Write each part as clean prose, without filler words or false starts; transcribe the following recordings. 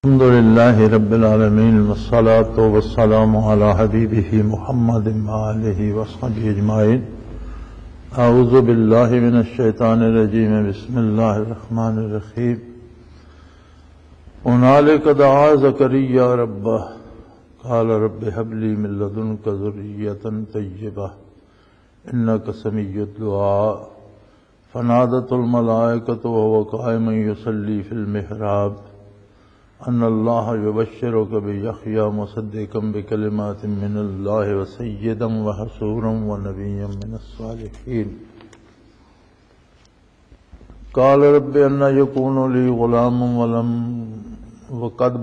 الحمد لله رب العالمين والصلاة والسلام على حبيبه محمد وآله وصحبه أجمعين. أعوذ بالله من الشيطان الرجيم. بسم الله الرحمن الرحيم. هنالك دعا زكريا ربه قال رب هب لي من لدنك ذرية طيبة إنك سميع الدعاء. فنادته الملائكة وهو قائم يصلي في المحراب ان اللہ یبشرک بیحییٰ مصدقا بکلمات من اللہ وسیدا وحصورا ونبیا من الصالحین. قال رب انا یکون لی غلام وقد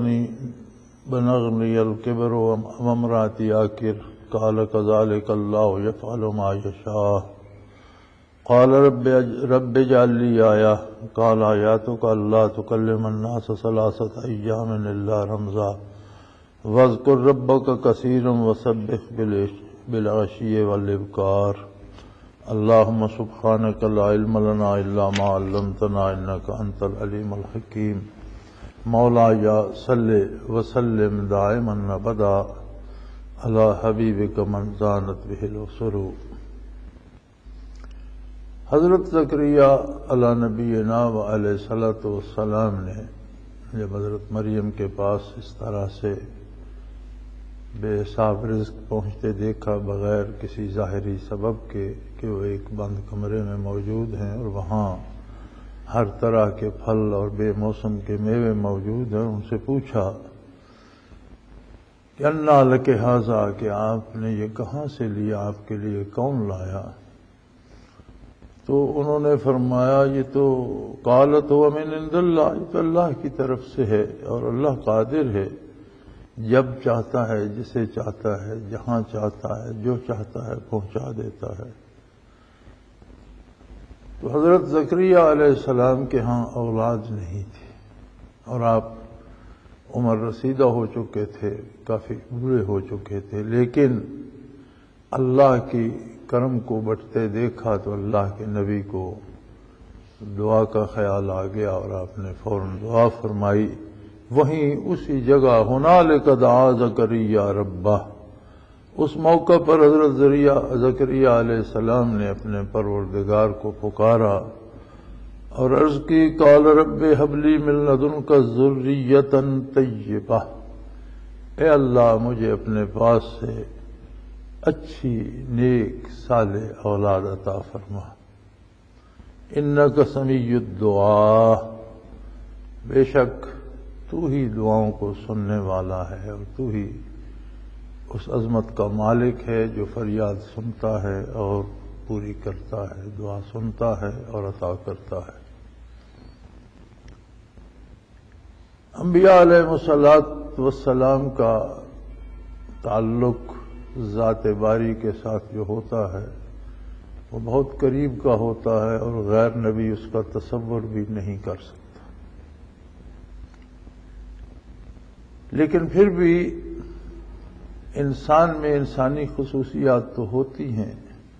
بلغنی الکبر وامرأتی عاقر. قال کذلک اللہ یفعل ما یشاء. قال رب اجعل لي آية. قال آياتك ألا تكلم الناس 3 أيام إلا رمزا واذكر ربك كثيرا وسبح بالعشي والإبكار. اللهم سبحانك لا علم لنا إلا ما علمتنا إنك أنت العليم الحكيم. مولاي صل وسلم دائما أبدا على حبيبك من زانت به الأسر. حضرت زکریا علی نبینا و علیہ الصلوۃ والسلام نے جب حضرت مریم کے پاس اس طرح سے بے حساب رزق پہنچتے دیکھا بغیر کسی ظاہری سبب کے کہ وہ ایک بند کمرے میں موجود ہیں اور وہاں ہر طرح کے پھل اور بے موسم کے میوے موجود ہیں، ان سے پوچھا کہ انا لک ھذا، کہ آپ نے یہ کہاں سے لیا، آپ کے لیے کون لایا؟ تو انہوں نے فرمایا یہ تو قالت هو من عند اللہ، یہ تو اللہ کی طرف سے ہے اور اللہ قادر ہے، جب چاہتا ہے جسے چاہتا ہے جہاں چاہتا ہے جو چاہتا ہے پہنچا دیتا ہے. تو حضرت زکریا علیہ السلام کے ہاں اولاد نہیں تھی اور آپ عمر رسیدہ ہو چکے تھے، کافی بوڑھے ہو چکے تھے، لیکن اللہ کی کرم کو بٹتے دیکھا تو اللہ کے نبی کو دعا کا خیال آ گیا اور آپ نے فوراً دعا فرمائی. وہیں اسی جگہ ہنالک دعا زکریا ربہ، اس موقع پر حضرت زکریا علیہ السلام نے اپنے پروردگار کو پکارا اور عرض کی قال رب ہب لی من لدنک ذریۃ طیبہ، اے اللہ مجھے اپنے پاس سے اچھی نیک صالح اولاد عطا فرما. انک سمیع الدعاء، بے شک تو ہی دعاؤں کو سننے والا ہے اور تو ہی اس عظمت کا مالک ہے جو فریاد سنتا ہے اور پوری کرتا ہے، دعا سنتا ہے اور عطا کرتا ہے. انبیاء علیہ الصلوۃ والسلام کا تعلق ذات باری کے ساتھ جو ہوتا ہے وہ بہت قریب کا ہوتا ہے اور غیر نبی اس کا تصور بھی نہیں کر سکتا. لیکن پھر بھی انسان میں انسانی خصوصیات تو ہوتی ہیں.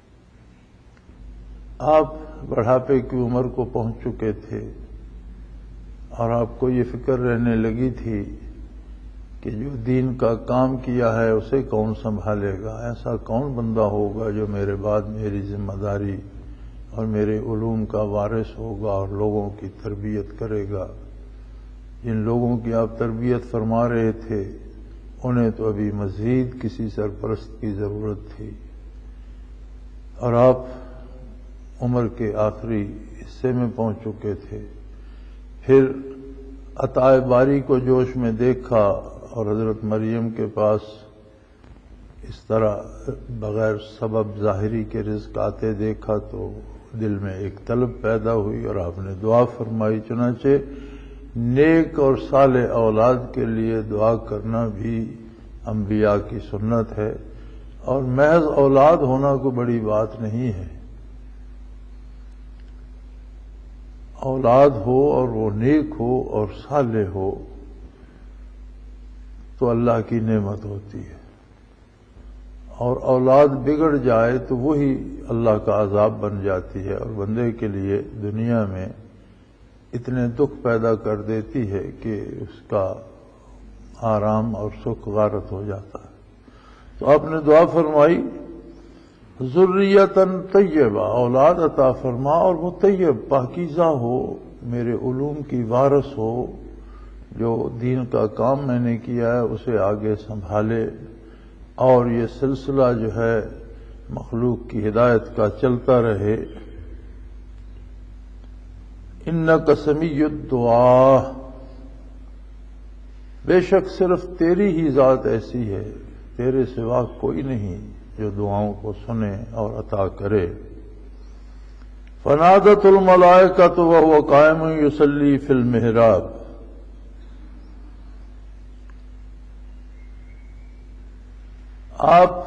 آپ بڑھاپے کی عمر کو پہنچ چکے تھے اور آپ کو یہ فکر رہنے لگی تھی کہ جو دین کا کام کیا ہے اسے کون سنبھالے گا، ایسا کون بندہ ہوگا جو میرے بعد میری ذمہ داری اور میرے علوم کا وارث ہوگا اور لوگوں کی تربیت کرے گا. جن لوگوں کی آپ تربیت فرما رہے تھے انہیں تو ابھی مزید کسی سرپرست کی ضرورت تھی اور آپ عمر کے آخری حصے میں پہنچ چکے تھے. پھر عطائے باری کو جوش میں دیکھا اور حضرت مریم کے پاس اس طرح بغیر سبب ظاہری کے رزق آتے دیکھا تو دل میں ایک طلب پیدا ہوئی اور آپ نے دعا فرمائی. چنانچہ نیک اور صالح اولاد کے لیے دعا کرنا بھی انبیاء کی سنت ہے اور محض اولاد ہونا کوئی بڑی بات نہیں ہے. اولاد ہو اور وہ نیک ہو اور صالح ہو تو اللہ کی نعمت ہوتی ہے، اور اولاد بگڑ جائے تو وہی اللہ کا عذاب بن جاتی ہے اور بندے کے لیے دنیا میں اتنے دکھ پیدا کر دیتی ہے کہ اس کا آرام اور سکھ غارت ہو جاتا ہے۔ تو آپ نے دعا فرمائی ذریتن طیبہ، اولاد عطا فرما اور وہ طیب پاکیزہ ہو، میرے علوم کی وارث ہو، جو دین کا کام میں نے کیا ہے اسے آگے سنبھالے اور یہ سلسلہ جو ہے مخلوق کی ہدایت کا چلتا رہے۔ انک سمیع الدعا، بے شک صرف تیری ہی ذات ایسی ہے، تیرے سوا کوئی نہیں جو دعاؤں کو سنے اور عطا کرے۔ فنادت الملائکۃ وہو قائم یصلی فی المحراب، آپ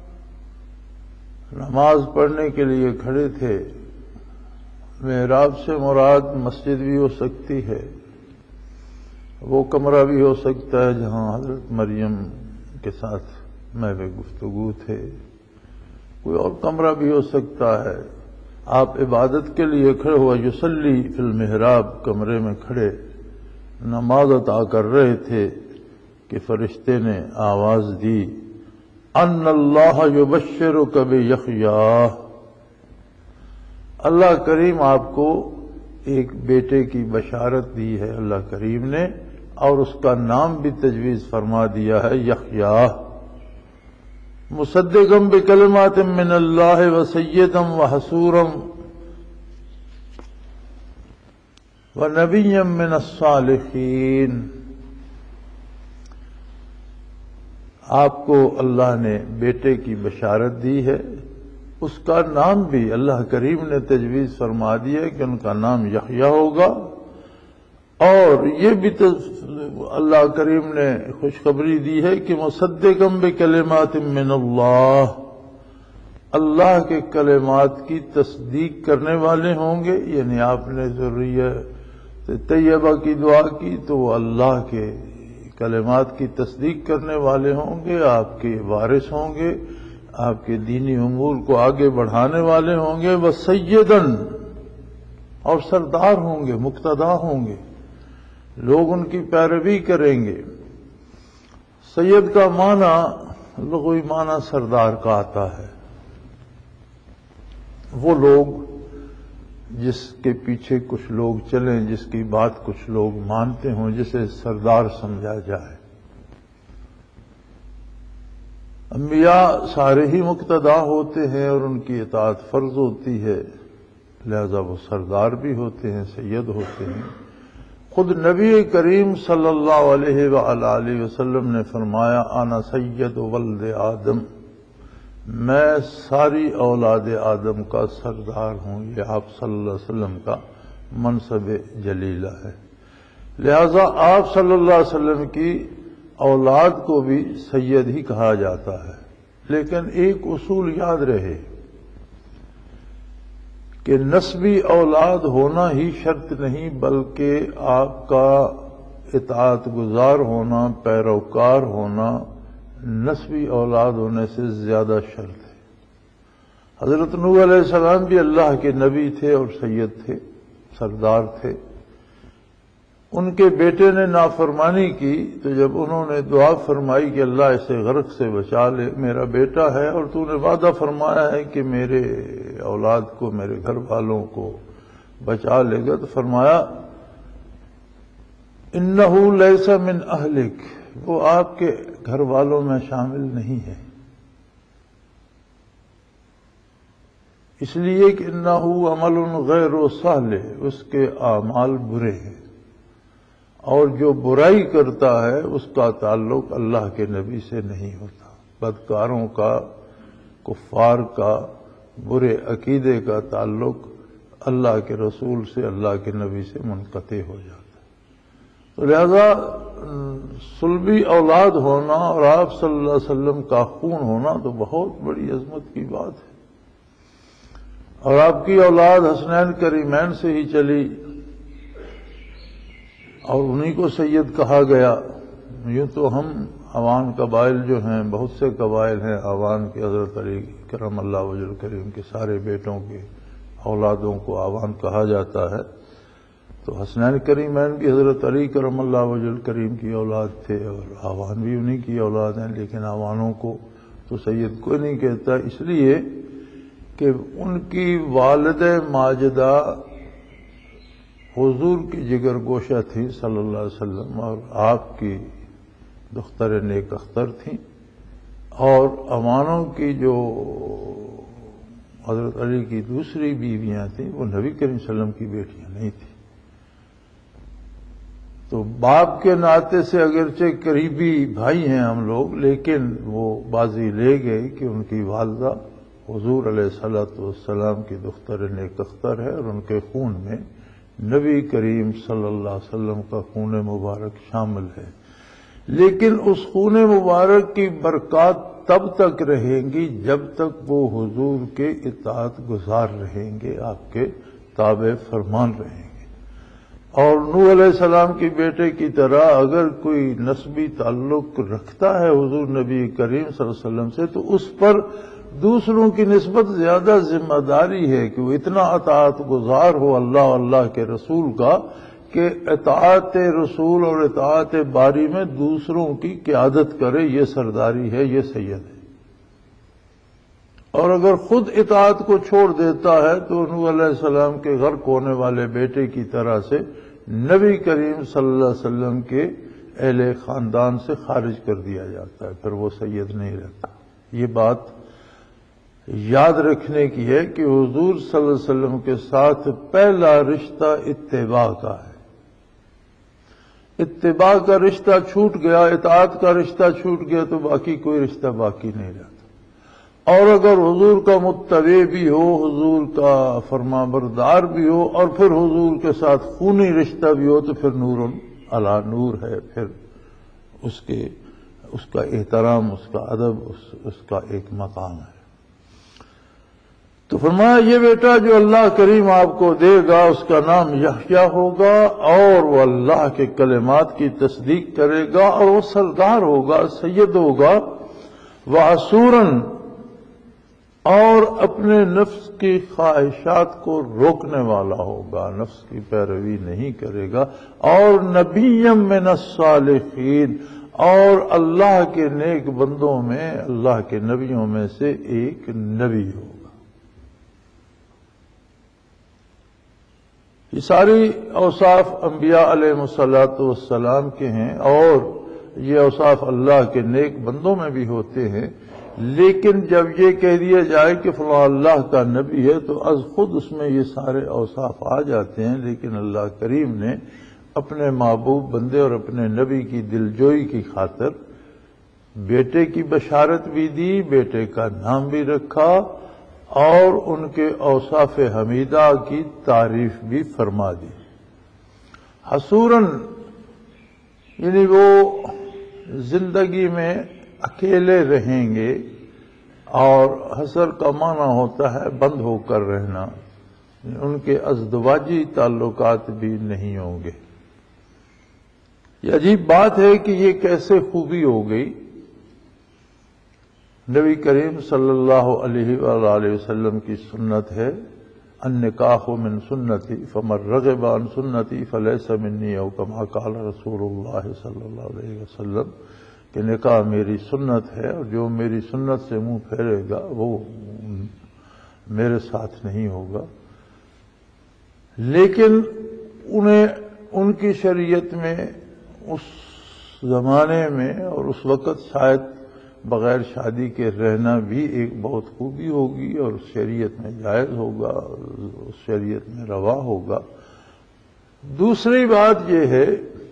نماز پڑھنے کے لیے کھڑے تھے۔ محراب سے مراد مسجد بھی ہو سکتی ہے، وہ کمرہ بھی ہو سکتا ہے جہاں حضرت مریم کے ساتھ محو گفتگو تھے، کوئی اور کمرہ بھی ہو سکتا ہے۔ آپ عبادت کے لیے کھڑے ہوا، یصلی فی المحراب، کمرے میں کھڑے نماز عطا کر رہے تھے کہ فرشتے نے آواز دی ان اللہ یبشرک بیحییٰ، اللہ کریم آپ کو ایک بیٹے کی بشارت دی ہے اللہ کریم نے، اور اس کا نام بھی تجویز فرما دیا ہے یحییٰ، مصدقا بکلمات من اللہ وسیدا وحصورا ونبیا من الصالحین۔ آپ کو اللہ نے بیٹے کی بشارت دی ہے، اس کا نام بھی اللہ کریم نے تجویز فرما دیا کہ ان کا نام یحییٰ ہوگا، اور یہ بھی اللہ کریم نے خوشخبری دی ہے کہ مصدقا بکلمات من اللہ، اللہ کے کلمات کی تصدیق کرنے والے ہوں گے۔ یعنی آپ نے ذریت طیبہ کی دعا کی تو وہ اللہ کے کلمات کی تصدیق کرنے والے ہوں گے، آپ کے وارث ہوں گے، آپ کے دینی امور کو آگے بڑھانے والے ہوں گے، وسیدن، اور سردار ہوں گے، مقتدا ہوں گے، لوگ ان کی پیروی کریں گے۔ سید کا معنی لغوی معنی سردار کا آتا ہے، وہ لوگ جس کے پیچھے کچھ لوگ چلیں، جس کی بات کچھ لوگ مانتے ہوں، جسے سردار سمجھا جائے۔ انبیاء سارے ہی مقتدا ہوتے ہیں اور ان کی اطاعت فرض ہوتی ہے، لہذا وہ سردار بھی ہوتے ہیں، سید ہوتے ہیں۔ خود نبی کریم صلی اللہ علیہ وآلہ وسلم نے فرمایا انا سید ولد آدم، میں ساری اولاد آدم کا سردار ہوں۔ یہ آپ صلی اللہ علیہ وسلم کا منصب جلیلہ ہے، لہذا آپ صلی اللہ علیہ وسلم کی اولاد کو بھی سید ہی کہا جاتا ہے۔ لیکن ایک اصول یاد رہے کہ نسبی اولاد ہونا ہی شرط نہیں، بلکہ آپ کا اطاعت گزار ہونا، پیروکار ہونا نسبی اولاد ہونے سے زیادہ شرط ہے۔ حضرت نوح علیہ السلام بھی اللہ کے نبی تھے اور سید تھے، سردار تھے۔ ان کے بیٹے نے نافرمانی کی تو جب انہوں نے دعا فرمائی کہ اللہ اسے غرق سے بچا لے، میرا بیٹا ہے اور تو نے وعدہ فرمایا ہے کہ میرے اولاد کو، میرے گھر والوں کو بچا لے گا، تو فرمایا انہ لیس من اہلک، وہ آپ کے گھر والوں میں شامل نہیں ہے، اس لیے کہ انہ عمل غیر صالح، اس کے اعمال برے ہیں، اور جو برائی کرتا ہے اس کا تعلق اللہ کے نبی سے نہیں ہوتا۔ بدکاروں کا، کفار کا، برے عقیدے کا تعلق اللہ کے رسول سے، اللہ کے نبی سے منقطع ہو جاتا ہے۔ تو لہذا صلبی اولاد ہونا اور آپ صلی اللہ علیہ وسلم کا خون ہونا تو بہت بڑی عظمت کی بات ہے، اور آپ کی اولاد حسنین کریمین سے ہی چلی اور انہی کو سید کہا گیا۔ یوں تو ہم عوان قبائل جو ہیں، بہت سے قبائل ہیں عوان کے، حضرت علی کرم اللہ وجہ کریم کے سارے بیٹوں کے اولادوں کو عوان کہا جاتا ہے، تو حسنین کریمین بھی حضرت علی کرم اللہ وجہ الکریم کی اولاد تھے، اور آوان بھی انہی کی اولاد ہیں، لیکن آوانوں کو تو سید کوئی نہیں کہتا، اس لیے کہ ان کی والد ماجدہ حضور کی جگر گوشہ تھی صلی اللہ علیہ وسلم، اور آپ کی دختر نیک اختر تھیں، اور امانوں کی جو حضرت علی کی دوسری بیویاں تھیں وہ نبی کریم صلی اللہ علیہ وسلم کی بیٹیاں نہیں تھیں۔ تو باپ کے ناطے سے اگرچہ قریبی بھائی ہیں ہم لوگ، لیکن وہ بازی لے گئے کہ ان کی والدہ حضور علیہ الصلوۃ والسلام کی دختر نیک اختر ہے، اور ان کے خون میں نبی کریم صلی اللہ علیہ وسلم کا خون مبارک شامل ہے۔ لیکن اس خون مبارک کی برکات تب تک رہیں گی جب تک وہ حضور کے اطاعت گزار رہیں گے، آپ کے تابع فرمان رہیں گے۔ اور نوح علیہ السلام کی بیٹے کی طرح اگر کوئی نسبی تعلق رکھتا ہے حضور نبی کریم صلی اللہ علیہ وسلم سے، تو اس پر دوسروں کی نسبت زیادہ ذمہ داری ہے کہ وہ اتنا اطاعت گزار ہو اللہ اور اللہ کے رسول کا کہ اطاعت رسول اور اطاعت باری میں دوسروں کی قیادت کرے، یہ سرداری ہے، یہ سید ہے۔ اور اگر خود اطاعت کو چھوڑ دیتا ہے تو نوح علیہ السلام کے غرق ہونے والے بیٹے کی طرح سے نبی کریم صلی اللہ علیہ وسلم کے اہل خاندان سے خارج کر دیا جاتا ہے، پھر وہ سید نہیں رہتا۔ یہ بات یاد رکھنے کی ہے کہ حضور صلی اللہ علیہ وسلم کے ساتھ پہلا رشتہ اتباع کا ہے۔ اتباع کا رشتہ چھوٹ گیا، اطاعت کا رشتہ چھوٹ گیا تو باقی کوئی رشتہ باقی نہیں رہتا۔ اور اگر حضور کا متبع بھی ہو، حضور کا فرما بردار بھی ہو، اور پھر حضور کے ساتھ خونی رشتہ بھی ہو، تو پھر نور علی نور ہے، پھر اس کا احترام، اس کا ادب، اس کا ایک مقام ہے۔ تو فرمایا یہ بیٹا جو اللہ کریم آپ کو دے گا اس کا نام یحییٰ ہوگا، اور وہ اللہ کے کلمات کی تصدیق کرے گا، اور وہ سردار ہوگا، سید ہوگا، وَعَصُورًا، اور اپنے نفس کی خواہشات کو روکنے والا ہوگا، نفس کی پیروی نہیں کرے گا، اور نبیًا من الصالحین، اور اللہ کے نیک بندوں میں، اللہ کے نبیوں میں سے ایک نبی ہوگا۔ یہ ساری اوصاف انبیاء علیہ الصلوۃ والسلام کے ہیں، اور یہ اوصاف اللہ کے نیک بندوں میں بھی ہوتے ہیں، لیکن جب یہ کہہ دیا جائے کہ فلاں اللہ کا نبی ہے تو از خود اس میں یہ سارے اوصاف آ جاتے ہیں، لیکن اللہ کریم نے اپنے محبوب بندے اور اپنے نبی کی دلجوئی کی خاطر بیٹے کی بشارت بھی دی، بیٹے کا نام بھی رکھا، اور ان کے اوصاف حمیدہ کی تعریف بھی فرما دی۔ حصوراً یعنی وہ زندگی میں اکیلے رہیں گے، اور حسر کا معنی ہوتا ہے بند ہو کر رہنا، ان کے ازدواجی تعلقات بھی نہیں ہوں گے۔ یہ عجیب بات ہے کہ یہ کیسے خوبی ہو گئی۔ نبی کریم صلی اللہ علیہ وآلہ وسلم کی سنت ہے، النکاح من سنتی فمن رغب عن سنتی فلیس منی، او کما قال رسول اللہ صلی اللہ علیہ وسلم، کہ نکاح میری سنت ہے، اور جو میری سنت سے منہ پھیرے گا وہ میرے ساتھ نہیں ہوگا۔ لیکن ان کی شریعت میں اس زمانے میں اور اس وقت شاید بغیر شادی کے رہنا بھی ایک بہت خوبی ہوگی، اور اس شریعت میں جائز ہوگا، اس شریعت میں روا ہوگا۔ دوسری بات یہ ہے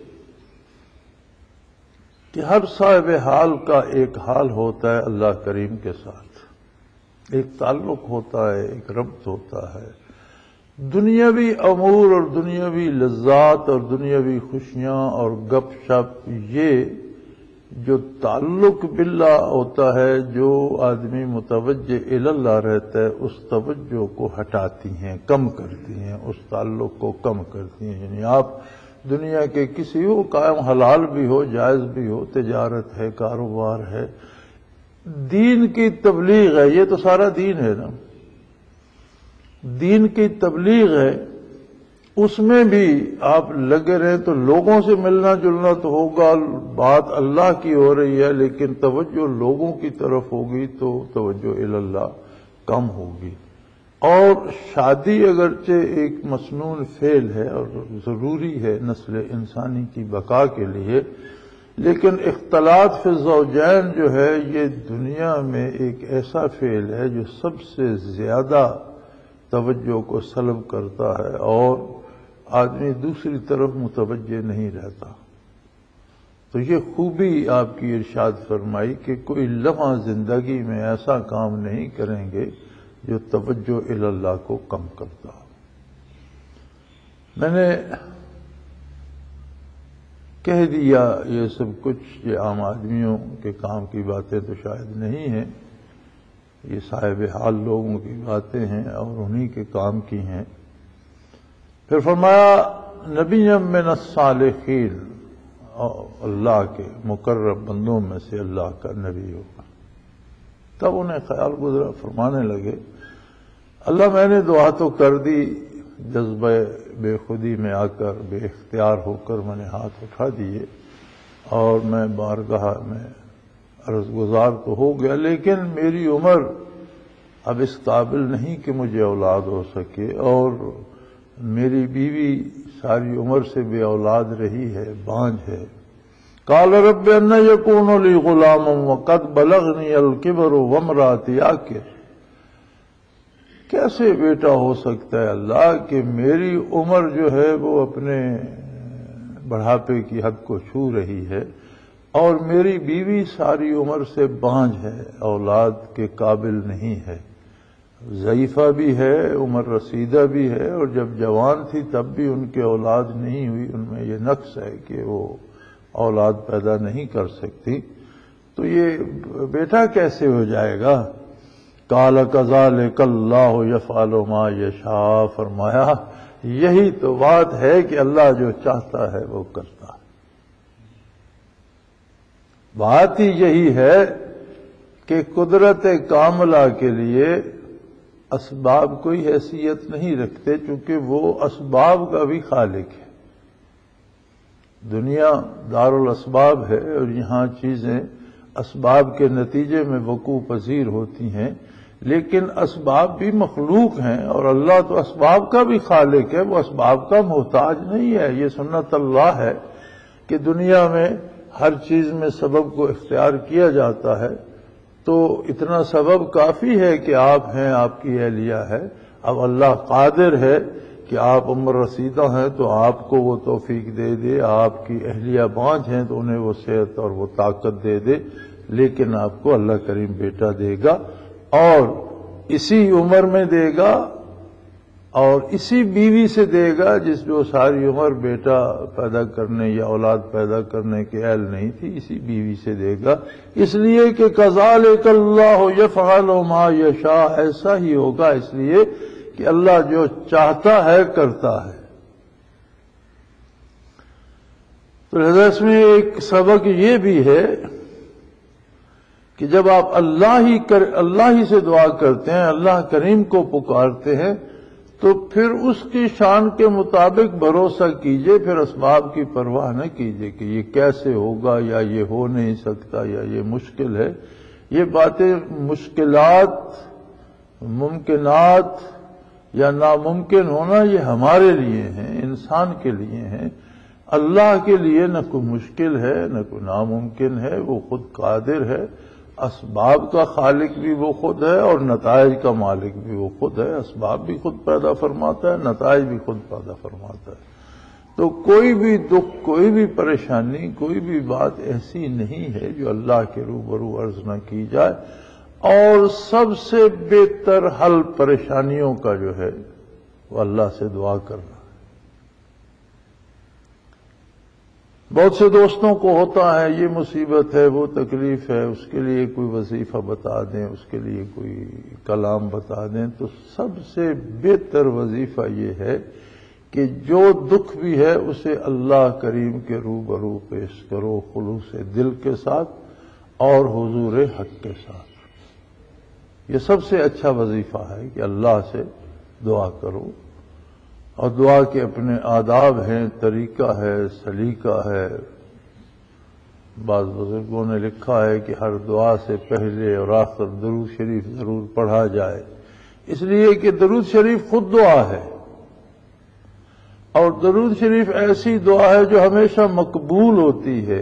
کہ ہر صاحب حال کا ایک حال ہوتا ہے اللہ کریم کے ساتھ، ایک تعلق ہوتا ہے، ایک ربط ہوتا ہے۔ دنیاوی امور اور دنیاوی لذات اور دنیاوی خوشیاں اور گپ شپ، یہ جو تعلق باللہ ہوتا ہے، جو آدمی متوجہ اللہ رہتا ہے، اس توجہ کو ہٹاتی ہیں، کم کرتی ہیں، اس تعلق کو کم کرتی ہیں۔ یعنی آپ دنیا کے کسی ہو، قائم حلال بھی ہو، جائز بھی ہو، تجارت ہے، کاروبار ہے، دین کی تبلیغ ہے، یہ تو سارا دین ہے نا، دین کی تبلیغ ہے، اس میں بھی آپ لگے رہیں تو لوگوں سے ملنا جلنا تو ہوگا، بات اللہ کی ہو رہی ہے، لیکن توجہ لوگوں کی طرف ہوگی تو توجہ اللہ کم ہوگی۔ اور شادی اگرچہ ایک مسنون فعل ہے اور ضروری ہے نسل انسانی کی بقا کے لیے، لیکن اختلاط فی الزوجین جو ہے یہ دنیا میں ایک ایسا فعل ہے جو سب سے زیادہ توجہ کو سلب کرتا ہے اور آدمی دوسری طرف متوجہ نہیں رہتا۔ تو یہ خوبی آپ کی ارشاد فرمائی کہ کوئی لمحہ زندگی میں ایسا کام نہیں کریں گے جو توجہ اللہ کو کم کرتا۔ میں نے کہہ دیا یہ سب کچھ، یہ عام آدمیوں کے کام کی باتیں تو شاید نہیں ہیں، یہ صاحب حال لوگوں کی باتیں ہیں اور انہی کے کام کی ہیں۔ پھر فرمایا نبی من الصالحین، اللہ کے مقرب بندوں میں سے اللہ کا نبی ہوگا۔ تب انہیں خیال گزرا، فرمانے لگے اللہ میں نے دعا تو کر دی، جذبہ بے خودی میں آ کر بے اختیار ہو کر میں نے ہاتھ اٹھا دیے اور میں بارگاہ میں عرض گزار تو ہو گیا، لیکن میری عمر اب اس قابل نہیں کہ مجھے اولاد ہو سکے، اور میری بیوی ساری عمر سے بے اولاد رہی ہے، بانجھ ہے۔ قال رب ان یکون لی غلام وقد بلغنی الکبر وامرأتی عاقر، کیسے بیٹا ہو سکتا ہے اللہ کہ میری عمر جو ہے وہ اپنے بڑھاپے کی حد کو چھو رہی ہے اور میری بیوی ساری عمر سے بانجھ ہے، اولاد کے قابل نہیں ہے، ضعیفہ بھی ہے، عمر رسیدہ بھی ہے، اور جب جوان تھی تب بھی ان کے اولاد نہیں ہوئی، ان میں یہ نقص ہے کہ وہ اولاد پیدا نہیں کر سکتی، تو یہ بیٹا کیسے ہو جائے گا؟ قال کذالک اللہ یفعل ما یشاء، فرمایا یہی تو بات ہے کہ اللہ جو چاہتا ہے وہ کرتا ہے۔ بات ہی یہی ہے کہ قدرت کاملہ کے لیے اسباب کوئی حیثیت نہیں رکھتے، چونکہ وہ اسباب کا بھی خالق ہے۔ دنیا دار الاسباب ہے اور یہاں چیزیں اسباب کے نتیجے میں وقوع پذیر ہوتی ہیں، لیکن اسباب بھی مخلوق ہیں اور اللہ تو اسباب کا بھی خالق ہے، وہ اسباب کا محتاج نہیں ہے۔ یہ سنت اللہ ہے کہ دنیا میں ہر چیز میں سبب کو اختیار کیا جاتا ہے، تو اتنا سبب کافی ہے کہ آپ ہیں، آپ کی اہلیہ ہے۔ اب اللہ قادر ہے کہ آپ عمر رسیدہ ہیں تو آپ کو وہ توفیق دے دے، آپ کی اہلیہ بانجھ ہیں تو انہیں وہ صحت اور وہ طاقت دے دے، لیکن آپ کو اللہ کریم بیٹا دے گا اور اسی عمر میں دے گا اور اسی بیوی سے دے گا جس جو ساری عمر بیٹا پیدا کرنے یا اولاد پیدا کرنے کے اہل نہیں تھی، اسی بیوی سے دے گا، اس لیے کہ کذالک اللہ یفعل ما یشاء، ایسا ہی ہوگا اس لیے کہ اللہ جو چاہتا ہے کرتا ہے۔ تو لہذا اس میں ایک سبق یہ بھی ہے کہ جب آپ اللہ ہی سے دعا کرتے ہیں، اللہ کریم کو پکارتے ہیں، تو پھر اس کی شان کے مطابق بھروسہ کیجئے، پھر اسباب کی پرواہ نہ کیجئے کہ یہ کیسے ہوگا یا یہ ہو نہیں سکتا یا یہ مشکل ہے۔ یہ باتیں مشکلات، ممکنات یا ناممکن ہونا یہ ہمارے لیے ہیں، انسان کے لیے ہیں۔ اللہ کے لیے نہ کوئی مشکل ہے نہ کوئی ناممکن ہے، وہ خود قادر ہے، اسباب کا خالق بھی وہ خود ہے اور نتائج کا مالک بھی وہ خود ہے، اسباب بھی خود پیدا فرماتا ہے، نتائج بھی خود پیدا فرماتا ہے۔ تو کوئی بھی دکھ، کوئی بھی پریشانی، کوئی بھی بات ایسی نہیں ہے جو اللہ کے روبرو عرض نہ کی جائے، اور سب سے بہتر حل پریشانیوں کا جو ہے وہ اللہ سے دعا کرنا۔ بہت سے دوستوں کو ہوتا ہے یہ مصیبت ہے، وہ تکلیف ہے، اس کے لیے کوئی وظیفہ بتا دیں، اس کے لیے کوئی کلام بتا دیں، تو سب سے بہتر وظیفہ یہ ہے کہ جو دکھ بھی ہے اسے اللہ کریم کے روبرو پیش کرو، خلوص دل کے ساتھ اور حضور حق کے ساتھ۔ یہ سب سے اچھا وظیفہ ہے کہ اللہ سے دعا کرو اور دعا کے اپنے آداب ہیں، طریقہ ہے، سلیقہ ہے۔ بعض بزرگوں نے لکھا ہے کہ ہر دعا سے پہلے اور آخر درود شریف ضرور پڑھا جائے، اس لیے کہ درود شریف خود دعا ہے، اور درود شریف ایسی دعا ہے جو ہمیشہ مقبول ہوتی ہے،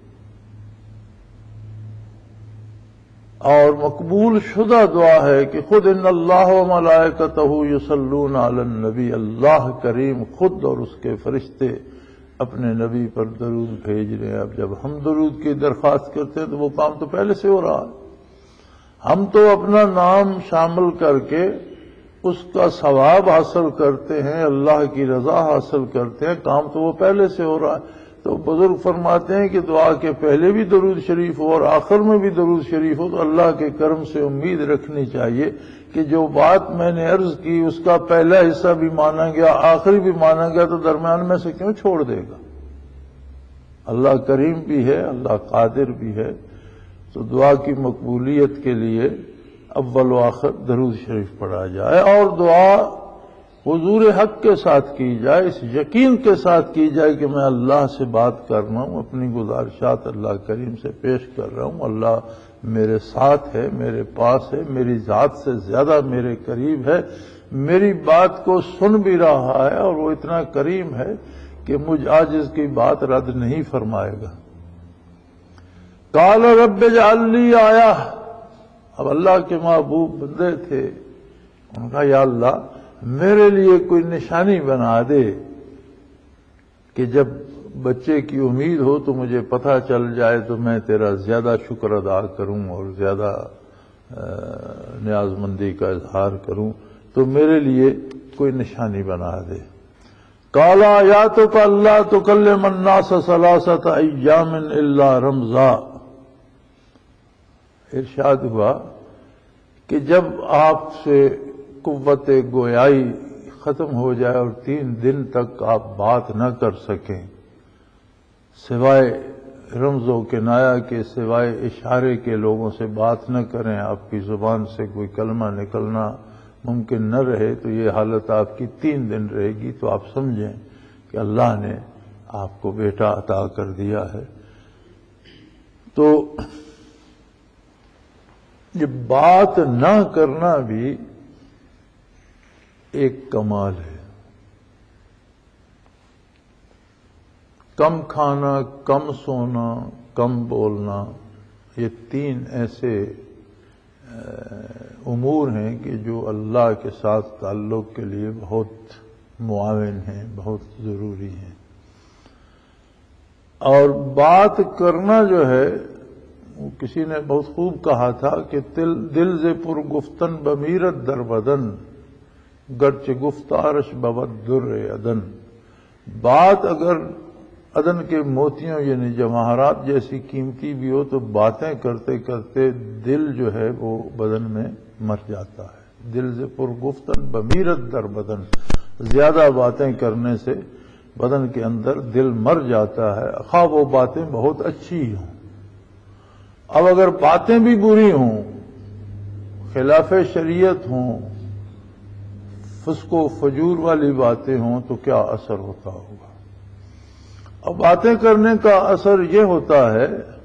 اور مقبول شدہ دعا ہے کہ خود ان اللہ و ملائکتہ یصلون علی النبی، اللہ کریم خود اور اس کے فرشتے اپنے نبی پر درود بھیج رہے ہیں۔ اب جب ہم درود کی درخواست کرتے ہیں تو وہ کام تو پہلے سے ہو رہا ہے، ہم تو اپنا نام شامل کر کے اس کا ثواب حاصل کرتے ہیں، اللہ کی رضا حاصل کرتے ہیں، کام تو وہ پہلے سے ہو رہا ہے۔ تو بزرگ فرماتے ہیں کہ دعا کے پہلے بھی درود شریف ہو اور آخر میں بھی درود شریف ہو، تو اللہ کے کرم سے امید رکھنی چاہیے کہ جو بات میں نے عرض کی اس کا پہلا حصہ بھی مانا گیا، آخری بھی مانا گیا، تو درمیان میں سے کیوں چھوڑ دے گا؟ اللہ کریم بھی ہے، اللہ قادر بھی ہے۔ تو دعا کی مقبولیت کے لیے اول و آخر درود شریف پڑھا جائے، اور دعا حضور حق کے ساتھ کی جائے، اس یقین کے ساتھ کی جائے کہ میں اللہ سے بات کر رہا ہوں، اپنی گزارشات اللہ کریم سے پیش کر رہا ہوں، اللہ میرے ساتھ ہے، میرے پاس ہے، میری ذات سے زیادہ میرے قریب ہے، میری بات کو سن بھی رہا ہے، اور وہ اتنا کریم ہے کہ مجھ عاجز کی بات رد نہیں فرمائے گا۔ قال رب اجعل لی آیہ، اب اللہ کے محبوب بندے تھے، ان کا یا اللہ میرے لیے کوئی نشانی بنا دے کہ جب بچے کی امید ہو تو مجھے پتہ چل جائے تو میں تیرا زیادہ شکر ادا کروں اور زیادہ نیاز مندی کا اظہار کروں، تو میرے لیے کوئی نشانی بنا دے۔ قال آیاتک اللہ تکلم الناس ثلاثۃ ایام الا رمزا، ارشاد ہوا کہ جب آپ سے قوت گویائی ختم ہو جائے اور 3 دن تک آپ بات نہ کر سکیں، سوائے رمز و کنایا کے، سوائے اشارے کے لوگوں سے بات نہ کریں، آپ کی زبان سے کوئی کلمہ نکلنا ممکن نہ رہے، تو یہ حالت آپ کی 3 دن رہے گی، تو آپ سمجھیں کہ اللہ نے آپ کو بیٹا عطا کر دیا ہے۔ تو یہ بات نہ کرنا بھی ایک کمال ہے۔ کم کھانا، کم سونا، کم بولنا، یہ 3 ایسے امور ہیں کہ جو اللہ کے ساتھ تعلق کے لیے بہت معاون ہیں، بہت ضروری ہیں۔ اور بات کرنا جو ہے، کسی نے بہت خوب کہا تھا کہ دل ز پر گفتن بمیرت در بدن، گرچ گفتارش بود در ادن، بات اگر ادن کے موتیوں یعنی جواہرات جیسی قیمتی بھی ہو، تو باتیں کرتے کرتے دل جو ہے وہ بدن میں مر جاتا ہے۔ دل سے پر گفتن بمیرت در بدن، زیادہ باتیں کرنے سے بدن کے اندر دل مر جاتا ہے، خواہ وہ باتیں بہت اچھی ہوں۔ اب اگر باتیں بھی بری ہوں، خلاف شریعت ہوں، فسق و فجور والی باتیں ہوں، تو کیا اثر ہوتا ہوگا؟ اب باتیں کرنے کا اثر یہ ہوتا ہے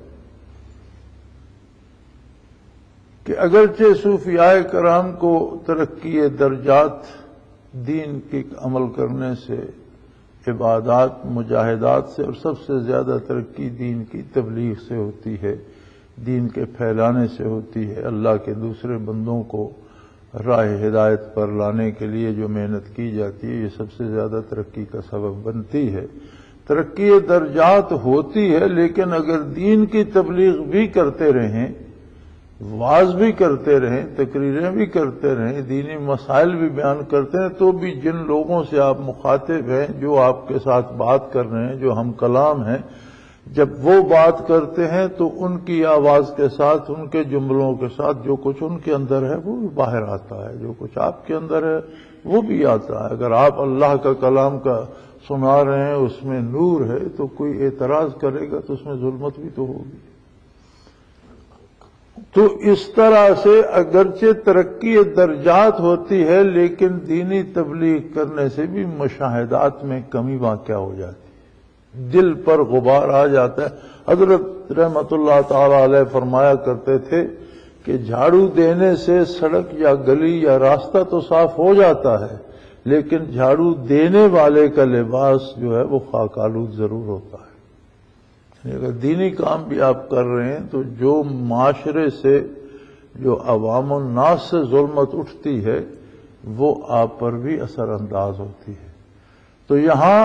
کہ اگرچہ صوفیاء کرام کو ترقی درجات دین کی عمل کرنے سے، عبادات، مجاہدات سے، اور سب سے زیادہ ترقی دین کی تبلیغ سے ہوتی ہے، دین کے پھیلانے سے ہوتی ہے، اللہ کے دوسرے بندوں کو راہ ہدایت پر لانے کے لیے جو محنت کی جاتی ہے، یہ سب سے زیادہ ترقی کا سبب بنتی ہے۔ ترقی درجات ہوتی ہے، لیکن اگر دین کی تبلیغ بھی کرتے رہیں، وعظ بھی کرتے رہیں، تقریریں بھی کرتے رہیں، دینی مسائل بھی بیان کرتے ہیں، تو بھی جن لوگوں سے آپ مخاطب ہیں، جو آپ کے ساتھ بات کر رہے ہیں، جو ہم کلام ہیں، جب وہ بات کرتے ہیں تو ان کی آواز کے ساتھ، ان کے جملوں کے ساتھ جو کچھ ان کے اندر ہے وہ بھی باہر آتا ہے، جو کچھ آپ کے اندر ہے وہ بھی آتا ہے۔ اگر آپ اللہ کا کلام کا سنا رہے ہیں، اس میں نور ہے، تو کوئی اعتراض کرے گا تو اس میں ظلمت بھی تو ہوگی۔ تو اس طرح سے اگرچہ ترقی درجات ہوتی ہے، لیکن دینی تبلیغ کرنے سے بھی مشاہدات میں کمی واقع ہو جاتی ہے، دل پر غبار آ جاتا ہے۔ حضرت رحمت اللہ تعالی علیہ فرمایا کرتے تھے کہ جھاڑو دینے سے سڑک یا گلی یا راستہ تو صاف ہو جاتا ہے، لیکن جھاڑو دینے والے کا لباس جو ہے وہ خاک آلود ضرور ہوتا ہے۔ اگر دینی کام بھی آپ کر رہے ہیں تو جو معاشرے سے، جو عوام الناس سے ظلمت اٹھتی ہے وہ آپ پر بھی اثر انداز ہوتی ہے۔ تو یہاں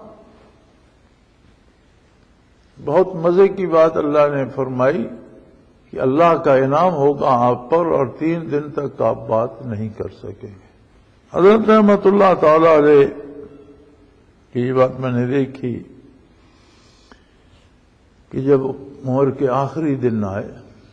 بہت مزے کی بات اللہ نے فرمائی کہ اللہ کا انعام ہوگا آپ پر اور 3 دن تک آپ بات نہیں کر سکیں گے۔ حضرت رحمت اللہ تعالی علیہ کی یہ بات میں نے دیکھی کہ جب عمر کے آخری دن آئے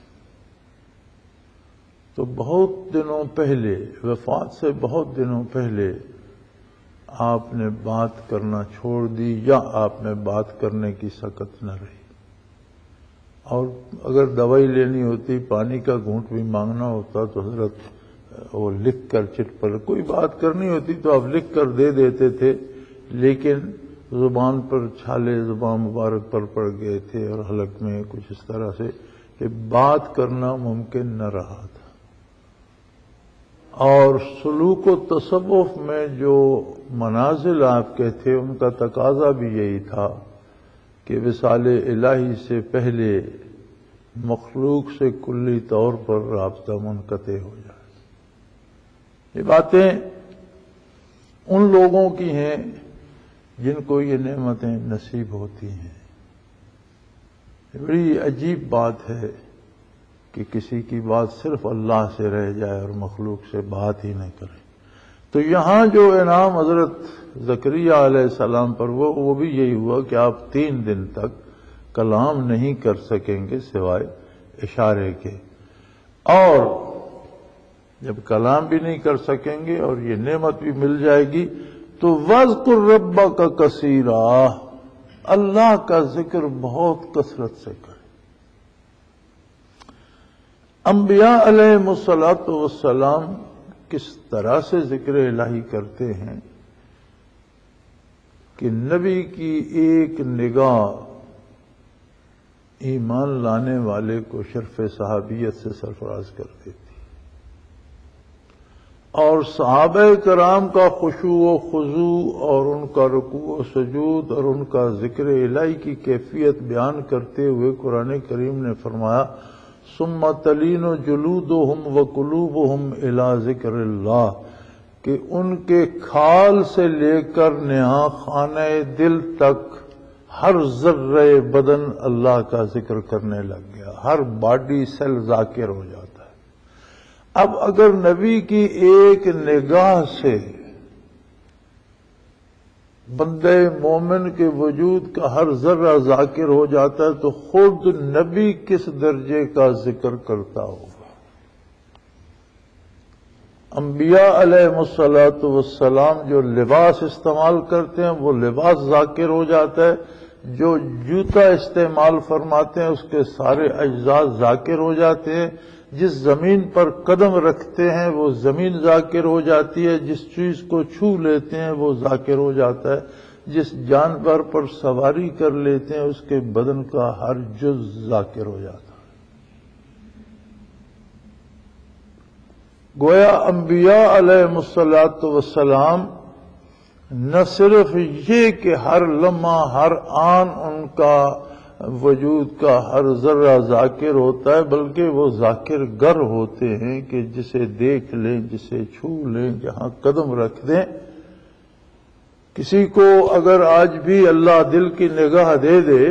تو بہت دنوں پہلے، وفات سے بہت دنوں پہلے آپ نے بات کرنا چھوڑ دی، یا آپ میں بات کرنے کی سکت نہ رہی، اور اگر دوائی لینی ہوتی، پانی کا گھونٹ بھی مانگنا ہوتا تو حضرت وہ لکھ کر چٹ پر، کوئی بات کرنی ہوتی تو آپ لکھ کر دے دیتے تھے، لیکن زبان پر چھالے زبان مبارک پر پڑ گئے تھے اور حلق میں کچھ اس طرح سے کہ بات کرنا ممکن نہ رہا تھا۔ اور سلوک و تصوف میں جو منازل آپ کے تھے ان کا تقاضا بھی یہی تھا کہ وصال الہی سے پہلے مخلوق سے کلی طور پر رابطہ منقطع ہو جائے۔ یہ باتیں ان لوگوں کی ہیں جن کو یہ نعمتیں نصیب ہوتی ہیں۔ یہ بڑی عجیب بات ہے کہ کسی کی بات صرف اللہ سے رہ جائے اور مخلوق سے بات ہی نہ کرے۔ تو یہاں جو انعام حضرت زکریہ علیہ السلام پر وہ بھی یہی ہوا کہ آپ 3 دن تک کلام نہیں کر سکیں گے سوائے اشارے کے، اور جب کلام بھی نہیں کر سکیں گے اور یہ نعمت بھی مل جائے گی تو وَاذْكُرْ رَبَّكَ كَثِيرًا، اللہ کا ذکر بہت کثرت سے کریں۔ انبیاء علیہ الصلوۃ والسلام کس طرح سے ذکر الہی کرتے ہیں کہ نبی کی ایک نگاہ ایمان لانے والے کو شرف صحابیت سے سرفراز کر دیتی، اور صحابہ کرام کا خشوع و خضوع اور ان کا رکوع و سجود اور ان کا ذکر الہی کی کیفیت بیان کرتے ہوئے قرآن کریم نے فرمایا ثم تلین جلودہم وقلوبہم الی ذکر اللہ، کہ ان کے کھال سے لے کر نہا خانہ دل تک ہر ذرہ بدن اللہ کا ذکر کرنے لگ گیا، ہر باڈی سیل ذاکر ہو جاتا ہے۔ اب اگر نبی کی ایک نگاہ سے بندے مومن کے وجود کا ہر ذرہ ذاکر ہو جاتا ہے تو خود نبی کس درجے کا ذکر کرتا ہوگا۔ انبیاء علیہ الصلوۃ والسلام جو لباس استعمال کرتے ہیں وہ لباس ذاکر ہو جاتا ہے، جو جوتا استعمال فرماتے ہیں اس کے سارے اجزاء ذاکر ہو جاتے ہیں، جس زمین پر قدم رکھتے ہیں وہ زمین ذاکر ہو جاتی ہے، جس چیز کو چھو لیتے ہیں وہ ذاکر ہو جاتا ہے، جس جانور پر سواری کر لیتے ہیں اس کے بدن کا ہر جز ذاکر ہو جاتا ہے۔ گویا انبیاء علیہ الصلوۃ والسلام نہ صرف یہ کہ ہر لمحہ ہر آن ان کا وجود کا ہر ذرہ ذاکر ہوتا ہے، بلکہ وہ ذاکر گر ہوتے ہیں کہ جسے دیکھ لیں، جسے چھو لیں، جہاں قدم رکھ دیں۔ کسی کو اگر آج بھی اللہ دل کی نگاہ دے دے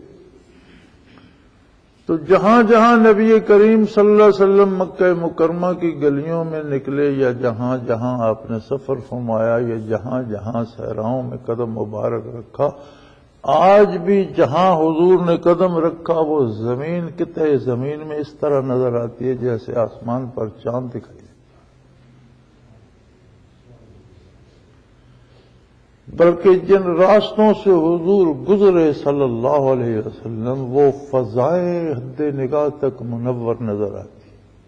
تو جہاں جہاں نبی کریم صلی اللہ علیہ وسلم مکہ مکرمہ کی گلیوں میں نکلے، یا جہاں جہاں آپ نے سفر فرمایا، یا جہاں جہاں صحراؤں میں قدم مبارک رکھا، آج بھی جہاں حضور نے قدم رکھا وہ زمین قطع زمین میں اس طرح نظر آتی ہے جیسے آسمان پر چاند دکھائی دیتا۔ بلکہ جن راستوں سے حضور گزرے صلی اللہ علیہ وسلم وہ فضائیں حد نگاہ تک منور نظر آتی.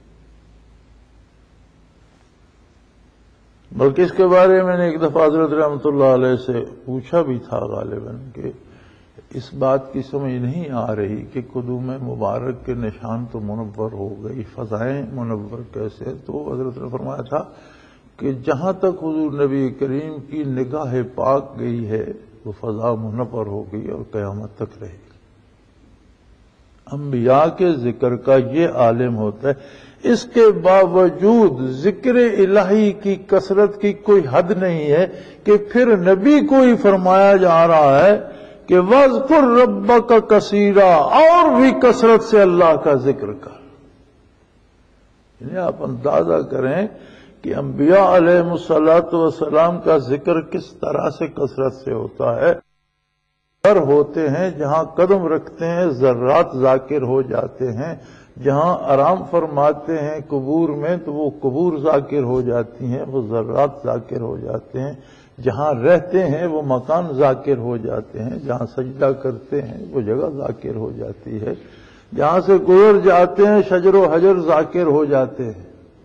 بلکہ اس کے بارے میں نے ایک دفعہ حضرت رحمۃ اللہ علیہ سے پوچھا بھی تھا غالباً کہ اس بات کی سمجھ نہیں آ رہی کہ قدوم مبارک کے نشان تو منور ہو گئی، فضائیں منور کیسے؟ تو حضرت نے فرمایا تھا کہ جہاں تک حضور نبی کریم کی نگاہ پاک گئی ہے وہ فضا منور ہو گئی اور قیامت تک رہے گی. انبیاء کے ذکر کا یہ عالم ہوتا ہے. اس کے باوجود ذکر الہی کی کثرت کی کوئی حد نہیں ہے کہ پھر نبی کو ہی فرمایا جا رہا ہے کہ وَاذْكُرْ رَبَّكَ كَثِيرًا، اور بھی کثرت سے اللہ کا ذکر کر. یعنی آپ اندازہ کریں کہ انبیاء علیہ الصلوۃ والسلام کا ذکر کس طرح سے کثرت سے ہوتا ہے. گھر ہوتے ہیں جہاں قدم رکھتے ہیں ذرات ذاکر ہو جاتے ہیں، جہاں آرام فرماتے ہیں قبور میں تو وہ قبور ذاکر ہو جاتی ہیں، وہ ذرات ذاکر ہو جاتے ہیں. جہاں رہتے ہیں وہ مکان ذاکر ہو جاتے ہیں، جہاں سجدہ کرتے ہیں وہ جگہ ذاکر ہو جاتی ہے، جہاں سے گزر جاتے ہیں شجر و حجر ذاکر ہو جاتے ہیں.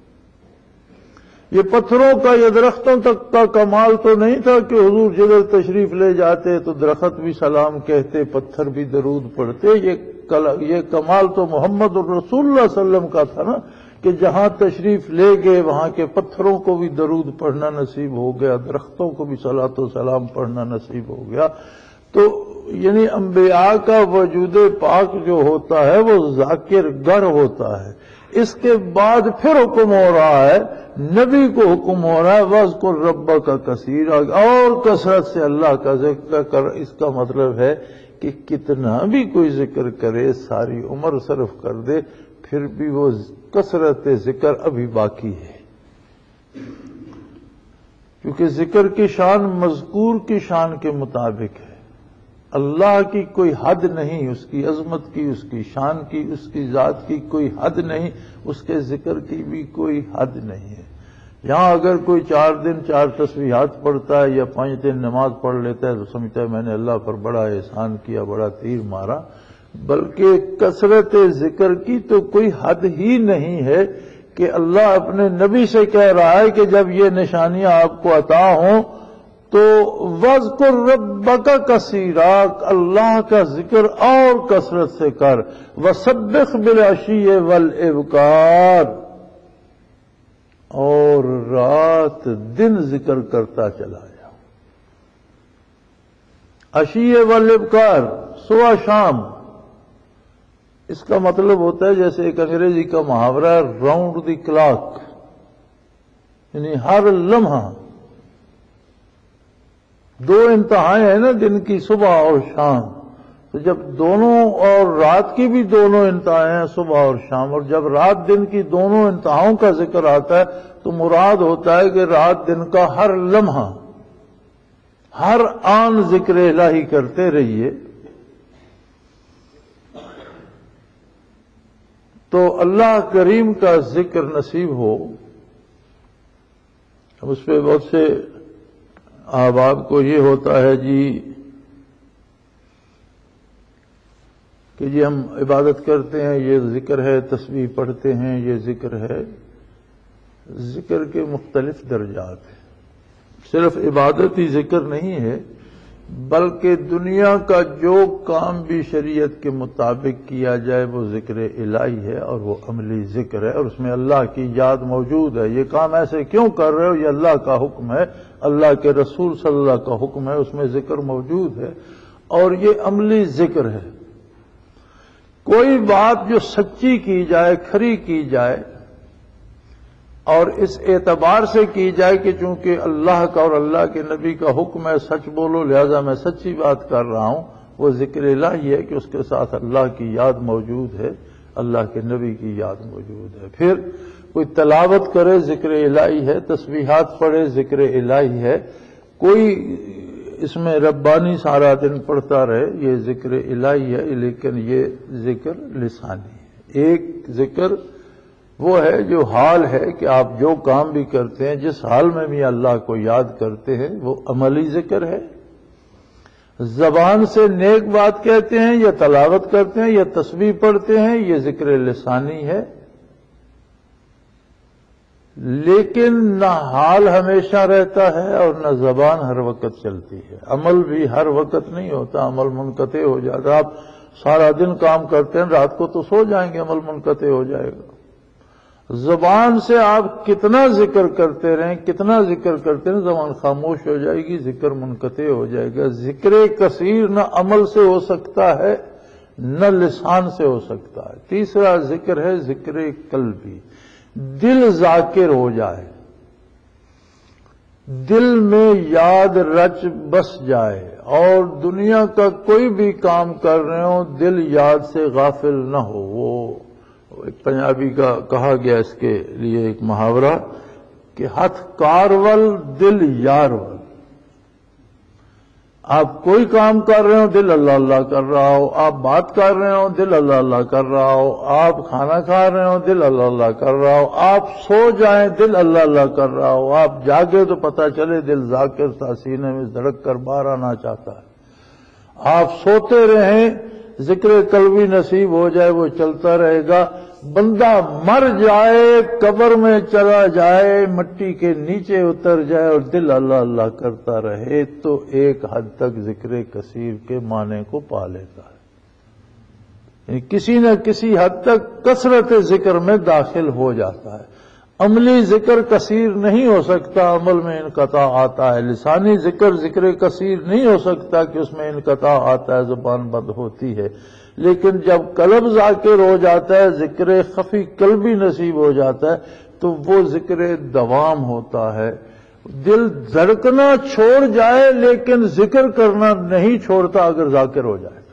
یہ پتھروں کا یا درختوں تک کا کمال تو نہیں تھا کہ حضور جدھر تشریف لے جاتے تو درخت بھی سلام کہتے، پتھر بھی درود پڑھتے. یہ کمال تو محمد الرسول اللہ صلی اللہ علیہ وسلم کا تھا نا کہ جہاں تشریف لے گئے وہاں کے پتھروں کو بھی درود پڑھنا نصیب ہو گیا، درختوں کو بھی صلاۃ و سلام پڑھنا نصیب ہو گیا. تو یعنی انبیاء کا وجود پاک جو ہوتا ہے وہ ذاکر گر ہوتا ہے. اس کے بعد پھر حکم ہو رہا ہے، نبی کو حکم ہو رہا ہے وَاذْكُرْ رَبَّكَ كَثِيرًا، اور کثرت سے اللہ کا ذکر کر. اس کا مطلب ہے کہ کتنا بھی کوئی ذکر کرے، ساری عمر صرف کر دے، پھر بھی وہ کثرت ذکر ابھی باقی ہے. کیونکہ ذکر کی شان مذکور کی شان کے مطابق ہے. اللہ کی کوئی حد نہیں، اس کی عظمت کی، اس کی شان کی، اس کی ذات کی کوئی حد نہیں، اس کے ذکر کی بھی کوئی حد نہیں ہے. یہاں اگر کوئی 4 دن 4 تسبیحات پڑھتا ہے یا 5 دن نماز پڑھ لیتا ہے تو سمجھتا ہے میں نے اللہ پر بڑا احسان کیا، بڑا تیر مارا. بلکہ کثرت ذکر کی تو کوئی حد ہی نہیں ہے کہ اللہ اپنے نبی سے کہہ رہا ہے کہ جب یہ نشانیاں آپ کو عطا ہوں تو وَاذْكُرْ رَبَّكَ كَثِيرًا، اللہ کا ذکر اور کثرت سے کر. وَسَبِّحْ بِالْعَشِيِّ وَالْإِبْكَارِ، اور رات دن ذکر کرتا چلا جا. عشیہ والابکار، صبح شام. اس کا مطلب ہوتا ہے جیسے ایک انگریزی کا محاورہ ہے راؤنڈ دی کلاک، یعنی ہر لمحہ. 2 انتہائیں ہیں نا دن کی، صبح اور شام. تو جب دونوں اور رات کی بھی دونوں انتہائیں ہیں، صبح اور شام، اور جب رات دن کی دونوں انتہاؤں کا ذکر آتا ہے تو مراد ہوتا ہے کہ رات دن کا ہر لمحہ، ہر آن ذکر الہی کرتے رہیے. تو اللہ کریم کا ذکر نصیب ہو. اب اس پہ بہت سے احباب کو یہ ہوتا ہے کہ ہم عبادت کرتے ہیں، یہ ذکر ہے، تسبیح پڑھتے ہیں، یہ ذکر ہے. ذکر کے مختلف درجات ہیں. صرف عبادت ہی ذکر نہیں ہے، بلکہ دنیا کا جو کام بھی شریعت کے مطابق کیا جائے وہ ذکر الہی ہے اور وہ عملی ذکر ہے، اور اس میں اللہ کی یاد موجود ہے. یہ کام ایسے کیوں کر رہے ہو، یہ اللہ کا حکم ہے، اللہ کے رسول صلی اللہ کا حکم ہے، اس میں ذکر موجود ہے، اور یہ عملی ذکر ہے. کوئی بات جو سچی کی جائے، کھری کی جائے، اور اس اعتبار سے کی جائے کہ چونکہ اللہ کا اور اللہ کے نبی کا حکم ہے سچ بولو لہذا میں سچی بات کر رہا ہوں، وہ ذکر الہی ہے کہ اس کے ساتھ اللہ کی یاد موجود ہے، اللہ کے نبی کی یاد موجود ہے. پھر کوئی تلاوت کرے ذکر الہی ہے، تسبیحات پڑھے ذکر الہی ہے، کوئی اس میں ربانی سارا دن پڑھتا رہے، یہ ذکر الہی ہے. لیکن یہ ذکر لسانی ہے. ایک ذکر وہ ہے جو حال ہے کہ آپ جو کام بھی کرتے ہیں، جس حال میں بھی اللہ کو یاد کرتے ہیں، وہ عملی ذکر ہے۔ زبان سے نیک بات کہتے ہیں یا تلاوت کرتے ہیں یا تسبیح پڑھتے ہیں، یہ ذکر لسانی ہے، لیکن نہ حال ہمیشہ رہتا ہے اور نہ زبان ہر وقت چلتی ہے۔ عمل بھی ہر وقت نہیں ہوتا، عمل منقطع ہو جاتا ہے۔ آپ سارا دن کام کرتے ہیں، رات کو تو سو جائیں گے، عمل منقطع ہو جائے گا۔ زبان سے آپ کتنا ذکر کرتے رہیں، کتنا ذکر کرتے رہیں، زبان خاموش ہو جائے گی، ذکر منقطع ہو جائے گا۔ ذکر کثیر نہ عمل سے ہو سکتا ہے نہ لسان سے ہو سکتا ہے۔ تیسرا ذکر ہے ذکر قلبی، دل ذاکر ہو جائے، دل میں یاد رچ بس جائے، اور دنیا کا کوئی بھی کام کر رہے ہو دل یاد سے غافل نہ ہو۔ وہ ایک پنجابی کا کہا گیا اس کے لیے ایک محاورہ کہ ہتھ کارول دل یارول۔ آپ کوئی کام کر رہے ہو دل اللہ اللہ کر رہا ہو، آپ بات کر رہے ہو دل اللہ اللہ کر رہا ہو، آپ کھانا کھا رہے ہو دل اللہ اللہ کر رہا ہو، آپ سو جائیں دل اللہ اللہ کر رہا ہو، آپ جاگے تو پتہ چلے دل ذاکر تھا، سینے میں دھڑک کر باہر آنا چاہتا ہے۔ آپ سوتے رہیں، ذکر قلبی نصیب ہو جائے، وہ چلتا رہے گا۔ بندہ مر جائے، قبر میں چلا جائے، مٹی کے نیچے اتر جائے اور دل اللہ اللہ کرتا رہے تو ایک حد تک ذکر کثیر کے معنی کو پا لیتا ہے، یعنی کسی نہ کسی حد تک کثرت ذکر میں داخل ہو جاتا ہے۔ عملی ذکر کثیر نہیں ہو سکتا، عمل میں انقطاع آتا ہے۔ لسانی ذکر ذکر کثیر نہیں ہو سکتا کہ اس میں انقطاع آتا ہے، زبان بند ہوتی ہے۔ لیکن جب قلب ذاکر ہو جاتا ہے، ذکر خفی قلبی نصیب ہو جاتا ہے، تو وہ ذکر دوام ہوتا ہے۔ دل دھڑکنا چھوڑ جائے لیکن ذکر کرنا نہیں چھوڑتا اگر ذاکر ہو جائے۔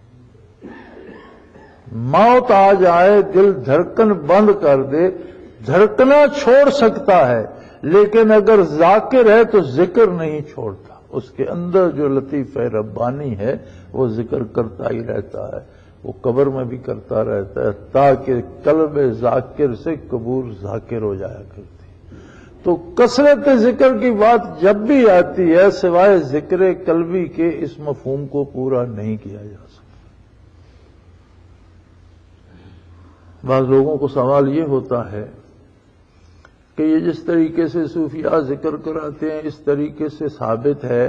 موت آ جائے، دل دھڑکن بند کر دے، دھڑکنا چھوڑ سکتا ہے، لیکن اگر ذاکر ہے تو ذکر نہیں چھوڑتا۔ اس کے اندر جو لطیف ربانی ہے وہ ذکر کرتا ہی رہتا ہے، وہ قبر میں بھی کرتا رہتا ہے، تاکہ قلب ذاکر سے قبور ذاکر ہو جایا کرتی۔ تو کثرت ذکر کی بات جب بھی آتی ہے، سوائے ذکر قلبی کے اس مفہوم کو پورا نہیں کیا جا سکتا۔ بعض لوگوں کو سوال یہ ہوتا ہے کہ یہ جس طریقے سے صوفیاء ذکر کراتے ہیں اس طریقے سے ثابت ہے؟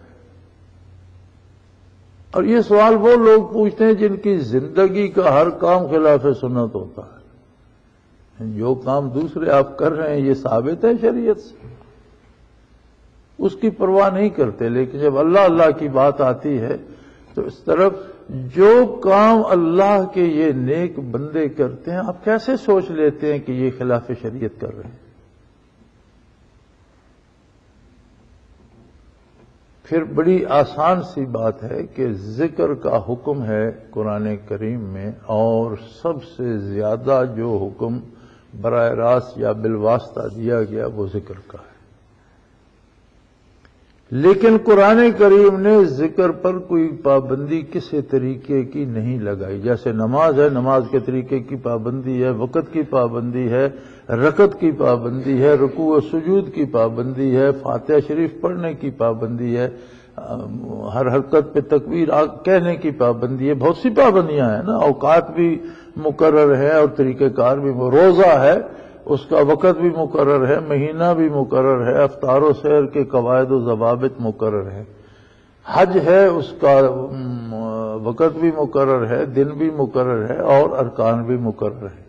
اور یہ سوال وہ لوگ پوچھتے ہیں جن کی زندگی کا ہر کام خلاف سنت ہوتا ہے۔ جو کام دوسرے آپ کر رہے ہیں یہ ثابت ہے شریعت سے، اس کی پرواہ نہیں کرتے، لیکن جب اللہ اللہ کی بات آتی ہے تو اس طرف جو کام اللہ کے یہ نیک بندے کرتے ہیں آپ کیسے سوچ لیتے ہیں کہ یہ خلاف شریعت کر رہے ہیں؟ پھر بڑی آسان سی بات ہے کہ ذکر کا حکم ہے قرآن کریم میں، اور سب سے زیادہ جو حکم براہ راست یا بالواسطہ دیا گیا وہ ذکر کا ہے۔ لیکن قرآن کریم نے ذکر پر کوئی پابندی کسی طریقے کی نہیں لگائی۔ جیسے نماز ہے، نماز کے طریقے کی پابندی ہے، وقت کی پابندی ہے، رکعت کی پابندی ہے، رکوع و سجود کی پابندی ہے، فاتحہ شریف پڑھنے کی پابندی ہے، ہر حرکت پہ تکبیر کہنے کی پابندی ہے، بہت سی پابندیاں ہیں نا۔ اوقات بھی مقرر ہے اور طریقہ کار بھی، روزہ ہے اس کا وقت بھی مقرر ہے، مہینہ بھی مقرر ہے، افطار و سحر کے قواعد و ضوابط مقرر ہے، حج ہے اس کا وقت بھی مقرر ہے، دن بھی مقرر ہے اور ارکان بھی مقرر ہے۔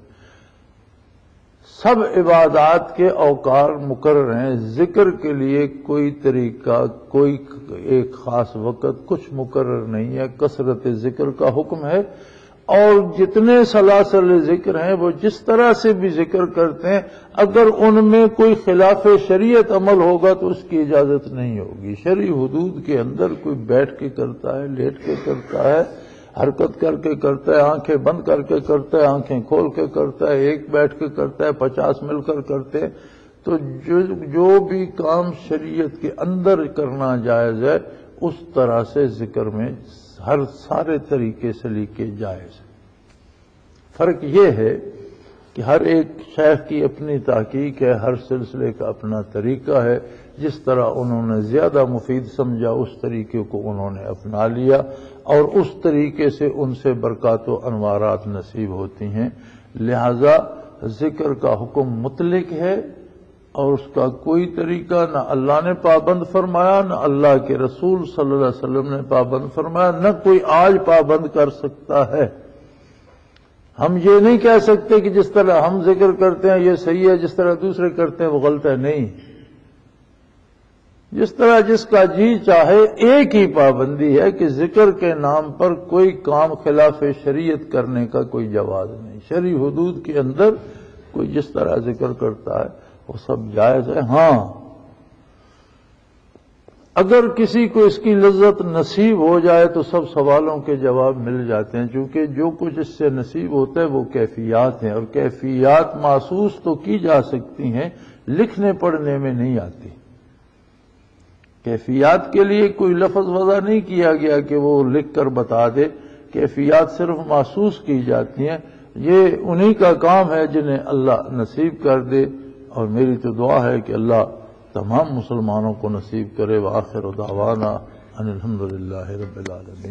سب عبادات کے اوقات مقرر ہیں، ذکر کے لیے کوئی طریقہ، کوئی ایک خاص وقت کچھ مقرر نہیں ہے۔ کثرت ذکر کا حکم ہے، اور جتنے سلاسل ذکر ہیں وہ جس طرح سے بھی ذکر کرتے ہیں، اگر ان میں کوئی خلاف شریعت عمل ہوگا تو اس کی اجازت نہیں ہوگی۔ شرعی حدود کے اندر کوئی بیٹھ کے کرتا ہے، لیٹ کے کرتا ہے، حرکت کر کے کرتا ہے، آنکھیں بند کر کے کرتا ہے، آنکھیں کھول کے کرتا ہے، ایک بیٹھ کے کرتا ہے، 50 مل کر کرتے ہیں، تو جو بھی کام شریعت کے اندر کرنا جائز ہے اس طرح سے ذکر میں ہر سارے طریقے سے لیکے جائز ہے۔ فرق یہ ہے کہ ہر ایک شیخ کی اپنی تحقیق ہے، ہر سلسلے کا اپنا طریقہ ہے، جس طرح انہوں نے زیادہ مفید سمجھا اس طریقے کو انہوں نے اپنا لیا، اور اس طریقے سے ان سے برکات و انوارات نصیب ہوتی ہیں۔ لہذا ذکر کا حکم مطلق ہے، اور اس کا کوئی طریقہ نہ اللہ نے پابند فرمایا، نہ اللہ کے رسول صلی اللہ علیہ وسلم نے پابند فرمایا، نہ کوئی آج پابند کر سکتا ہے۔ ہم یہ نہیں کہہ سکتے کہ جس طرح ہم ذکر کرتے ہیں یہ صحیح ہے، جس طرح دوسرے کرتے ہیں وہ غلط ہے، نہیں۔ جس طرح جس کا جی چاہے، ایک ہی پابندی ہے کہ ذکر کے نام پر کوئی کام خلاف شریعت کرنے کا کوئی جواز نہیں۔ شرعی حدود کے اندر کوئی جس طرح ذکر کرتا ہے وہ سب جائز ہے۔ ہاں، اگر کسی کو اس کی لذت نصیب ہو جائے تو سب سوالوں کے جواب مل جاتے ہیں، چونکہ جو کچھ اس سے نصیب ہوتا ہے وہ کیفیات ہیں، اور کیفیات محسوس تو کی جا سکتی ہیں، لکھنے پڑھنے میں نہیں آتی۔ کیفیات کے لیے کوئی لفظ وضع نہیں کیا گیا کہ وہ لکھ کر بتا دے، کیفیات صرف محسوس کی جاتی ہیں۔ یہ انہی کا کام ہے جنہیں اللہ نصیب کر دے، اور میری تو دعا ہے کہ اللہ تمام مسلمانوں کو نصیب کرے۔ وآخر دعوانا ان الحمدللہ رب العالمین۔